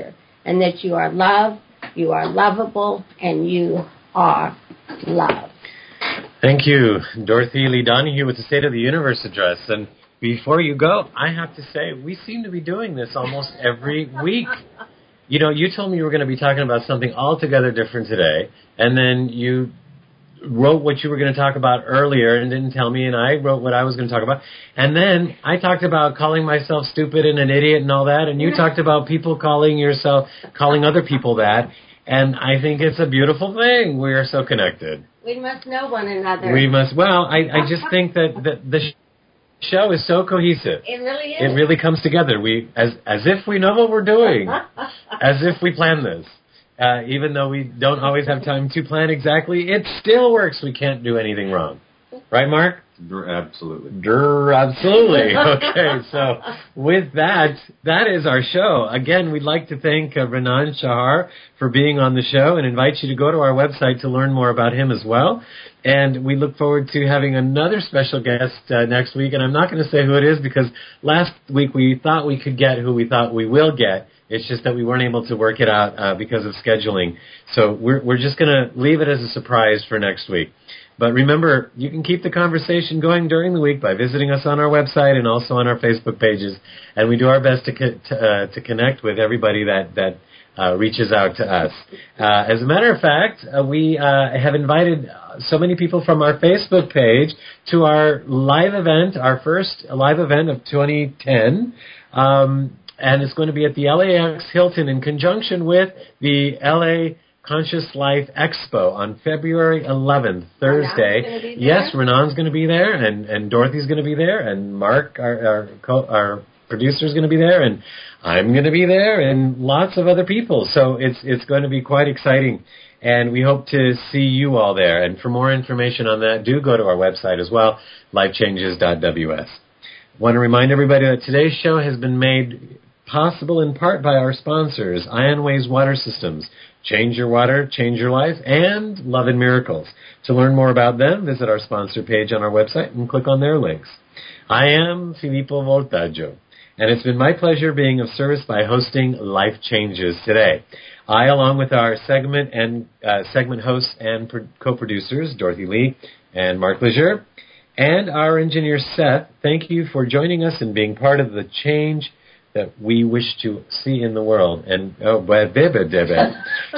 and that you are loved, you are lovable, and you are loved. Thank you, Dorothy Lee Donahue with the State of the Universe address. And before you go, I have to say, we seem to be doing this almost every week. You know, you told me you were going to be talking about something altogether different today, and then you wrote what you were going to talk about earlier and didn't tell me, and I wrote what I was going to talk about. And then I talked about calling myself stupid and an idiot and all that, and you talked about people calling yourself, calling other people that, and I think it's a beautiful thing. We are so connected. We must know one another. We must. Well, I, I just think that the, the show is so cohesive. It really is. It really comes together. We as as if we know what we're doing, as if we plan this. Uh, even though we don't always have time to plan exactly, it still works. We can't do anything wrong. Right, Mark? Absolutely. Absolutely. Okay, so with that, that is our show. Again, we'd like to thank uh, Renan Shahar for being on the show and invite you to go to our website to learn more about him as well. And we look forward to having another special guest uh, next week. And I'm not going to say who it is because last week we thought we could get who we thought we will get. It's just that we weren't able to work it out uh, because of scheduling. So we're we're just going to leave it as a surprise for next week. But remember, you can keep the conversation going during the week by visiting us on our website and also on our Facebook pages. And we do our best to co- to, uh, to connect with everybody that that uh, reaches out to us. Uh, as a matter of fact, uh, we uh, have invited so many people from our Facebook page to our live event, our first live event of twenty ten. Um, and it's going to be at the L A X Hilton in conjunction with the L A Conscious Life Expo on February eleventh, Thursday. Yes, Renan's going to be there, and, and Dorothy's going to be there, and Mark, our our, co- our producer, is going to be there, and I'm going to be there, and lots of other people. So it's it's going to be quite exciting, and we hope to see you all there. And for more information on that, do go to our website as well, life changes dot w s. I want to remind everybody that today's show has been made possible in part by our sponsors, Ionways Water Systems, Change Your Water, Change Your Life, and Love and Miracles. To learn more about them, visit our sponsor page on our website and click on their links. I am Filippo Voltaggio, and it's been my pleasure being of service by hosting Life Changes today. I, along with our segment and uh, segment hosts and pro- co-producers, Dorothy Lee and Mark Lejeune, and our engineer, Seth, thank you for joining us and being part of the change that we wish to see in the world. And, oh, bebe, debe.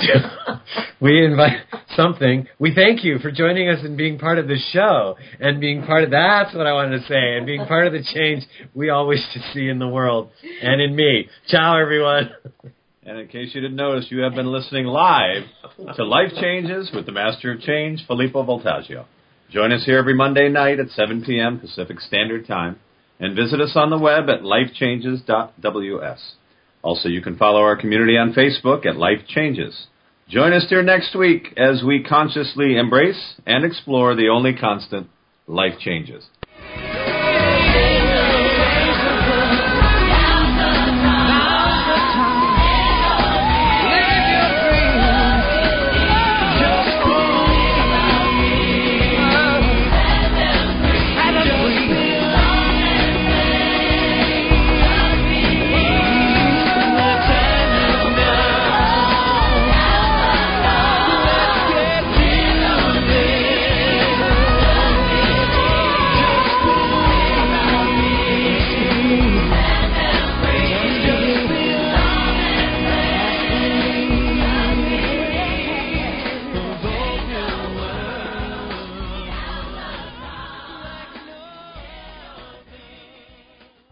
We invite something. We thank you for joining us and being part of the show and being part of, that's what I wanted to say, and being part of the change we all wish to see in the world and in me. Ciao, everyone. And in case you didn't notice, you have been listening live to Life Changes with the Master of Change, Filippo Voltaggio. Join us here every Monday night at seven p.m. Pacific Standard Time. And visit us on the web at life changes dot w s. Also, you can follow our community on Facebook at Life Changes. Join us here next week as we consciously embrace and explore the only constant, life changes.